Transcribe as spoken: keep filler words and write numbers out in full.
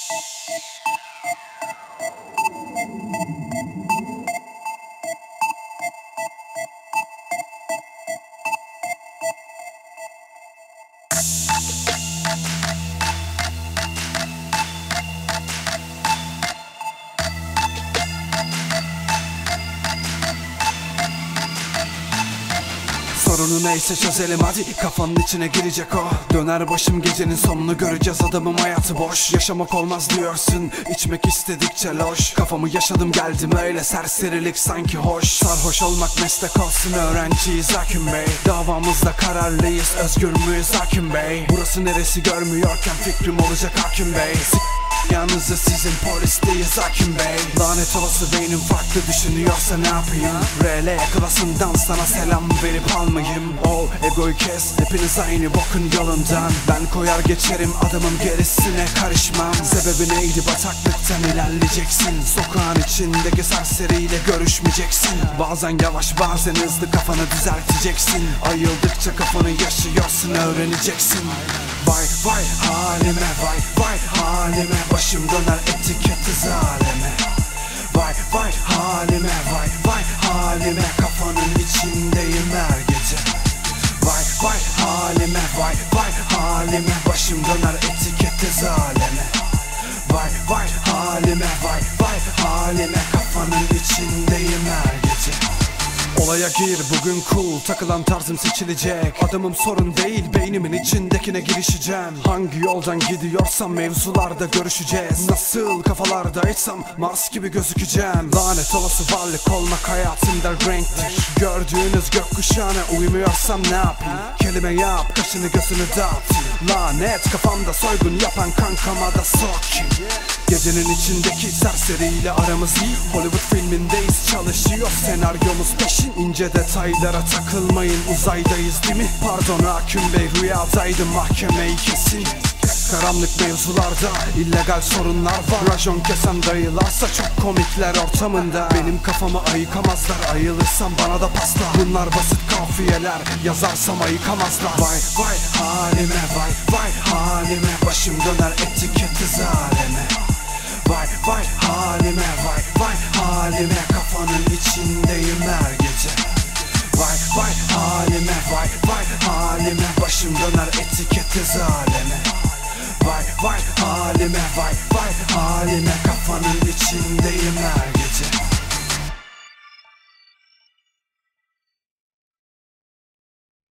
Sorunu neyse çözelim hadi, kafanın içine girecek o. Döner başım gecenin sonunu göreceğiz, adamım hayatı boş. Yaşamak olmaz diyorsun, içmek istedikçe loş. Kafamı yaşadım geldim öyle, serserilik sanki hoş. Sarhoş olmak meslek olsun, öğrenciyiz hakim bey. Davamızda kararlıyız, özgür müyüz hakim bey? Burası neresi görmüyorken fikrim olacak hakim bey. Yalnızca sizin polisteyiz hakim bey. Lanet olası beynim farklı düşünüyorsa ne yapayım? R L klasından sana selam verip almayayım. Oh egoyu kes, hepiniz aynı bokun yolundan. Ben koyar geçerim, adamın gerisine karışmam. Sebebi neydi? Bataklıktan ilerleyeceksin. Sokağın içindeki serseriyle görüşmeyeceksin. Bazen yavaş bazen hızlı kafanı düzelteceksin. Ayıldıkça kafanı yaşıyorsun, öğreneceksin. Vay vay halime, vay vay halime, başım döner etiketi zaleme. Vay vay halime, vay vay halime, kafanın içindeyim her gece. Vay vay halime, vay vay halime, başım döner etiketi zaleme. Vay vay halime, vay vay halime, kafanın içindeyim her gece. Olaya gir bugün cool, takılan tarzım seçilecek. Adamım sorun değil, beynimin içindekine girişeceğim. Hangi yoldan gidiyorsam mevzularda görüşeceğiz. Nasıl kafalardaysam Mars gibi gözükeceğim. Lanet olası varlık olmak hayatımda renktir. Gördüğünüz gökkuşağına uymuyorsam ne yapayım? Kelime yap, kaşını gözünü dağıt. Lanet kafamda soygun yapan kankama da sokayım. Gecenin içindeki serseriyle aramız iyi. Hollywood filmindeyiz, çalışıyor senaryomuz peşin. İnce detaylara takılmayın, uzaydayız değil mi? Pardon hakim bey, rüyadaydım, mahkemeyi kesin. Karanlık mevzularda illegal sorunlar var. Rajon kesen dayılarsa çok komikler ortamında. Benim kafamı ayıkamazlar, ayılırsam bana da pasla. Bunlar basit kafiyeler, yazarsam ayıkamazlar. Vay vay halime, vay vay halime, başım döner etiketi zaleme. Vay vay halime, vay vay halime, kafanın içindeyim her gece. Vay vay halime, vay vay halime, başım döner etiketi zaleme. Vay vay halime, vay vay halime, kafanın içindeyim her gece.